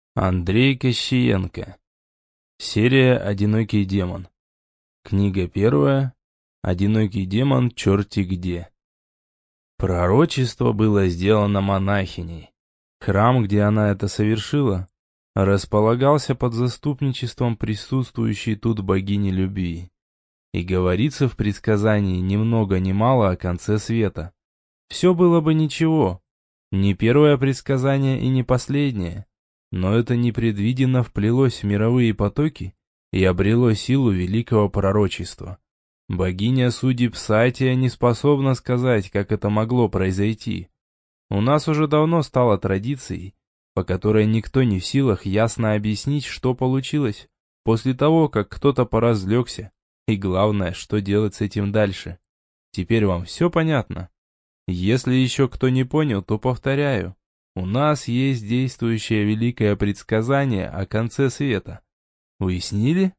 Андрей Кощеенко. Серия «Одинокий демон». Книга первая. «Одинокий демон черти где». Пророчество было сделано монахиней. Храм, где она это совершила, располагался под заступничеством присутствующей тут богини любви. И говорится в предсказании ни много ни мало о конце света. Все было бы ничего. Не первое предсказание и не последнее. Но это непредвиденно вплелось в мировые потоки и обрело силу великого пророчества. Богиня судеб Сатия не способна сказать, как это могло произойти. У нас уже давно стало традицией, по которой никто не в силах ясно объяснить, что получилось, после того, как кто-то поразлегся, и главное, что делать с этим дальше. Теперь вам все понятно? Если еще кто не понял, то повторяю. У нас есть действующее великое предсказание о конце света. Уяснили?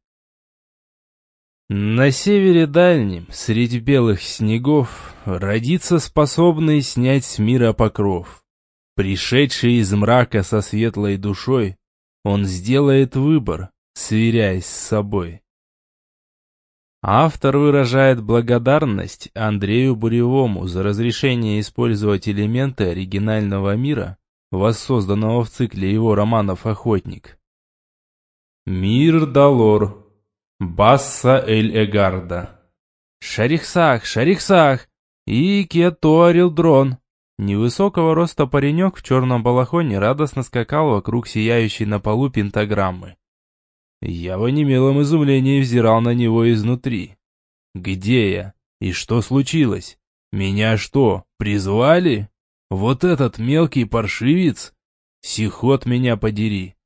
На севере дальнем, среди белых снегов, родится способный снять с мира покров. Пришедший из мрака со светлой душой, он сделает выбор, сверяясь с собой. Автор выражает благодарность Андрею Буревому за разрешение использовать элементы оригинального мира, воссозданного в цикле его романов «Охотник». Мир Далор. Басса Эль-Эгарда. Шарихсах, Шарихсах! И Кетуарилдрон. Невысокого роста паренек в черном балахоне радостно скакал вокруг сияющей на полу пентаграммы. Я в онемелом изумлении взирал на него изнутри. Где я? И что случилось? Меня что, призвали? Вот этот мелкий паршивец? Сихот меня подери.